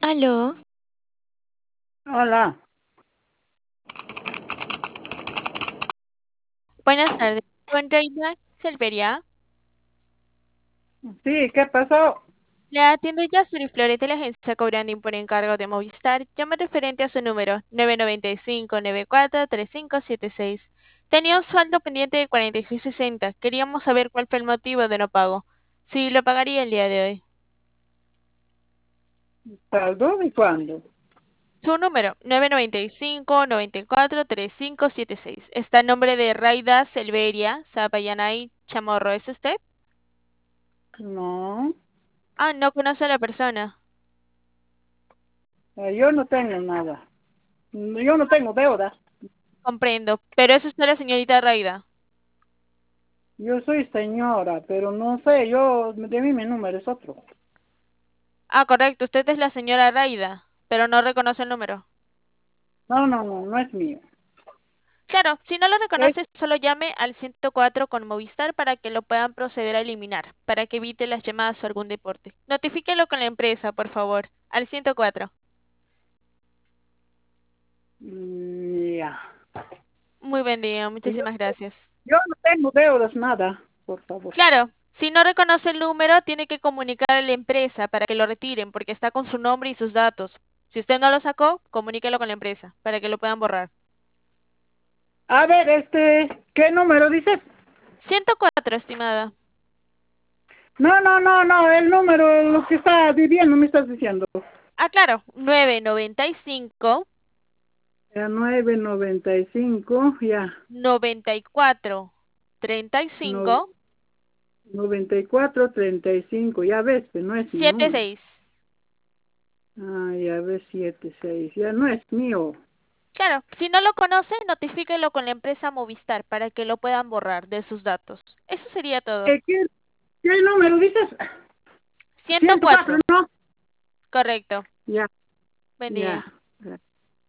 Aló, Hola, buenas tardes. Con Reina Silveria, sí, ¿qué pasó? le atiendo ya Flores de la agencia cobrando por encargo de Movistar. Llama referente a su número 995-94-3576. Tenía un saldo pendiente de 4660. Queríamos saber cuál fue el motivo de no pago. Sí, lo pagaría el día de hoy. ¿Saldo y cuándo? Su número 995-94-3576. Está el nombre de Raida Silveria Zapayanay Chamorro. ¿Es usted? No, Ah, no conoce a la persona. yo no tengo nada. Yo no tengo deuda. Comprendo, pero es usted la señorita Raida. Yo soy señora, pero no sé, de mí mi número es otro. Ah, correcto, usted es la señora Raida, pero no reconoce el número. No, no, no, no es mío. Claro, si no lo Es, reconoce, solo llame al 104 con Movistar para que lo puedan proceder a eliminar, para que evite las llamadas o algún deporte. Notifíquelo con la empresa, por favor, al 104. ya. Muy buen día, Yo, muchísimas gracias. yo no tengo deudas, nada, por favor. Claro, si no reconoce el número, tiene que comunicar a la empresa para que lo retiren, porque está con su nombre y sus datos. Si usted no lo sacó, comuníquelo con la empresa para que lo puedan borrar. A ver, ¿qué número dices? 104, estimada. No, no, no, no, el número, lo que está viviendo, me estás diciendo. Ah, claro, 995 Ya 995, ya. 94 No, 35 9435, ya ves, pues no es mi número. 76. Ah, ya ves, 76, ya no es mío. Claro, si no lo conoce, notifíquelo con la empresa Movistar para que lo puedan borrar de sus datos. Eso sería todo. ¿Qué número dices? 104, 104, ¿no? correcto. Ya, Buen ya. día.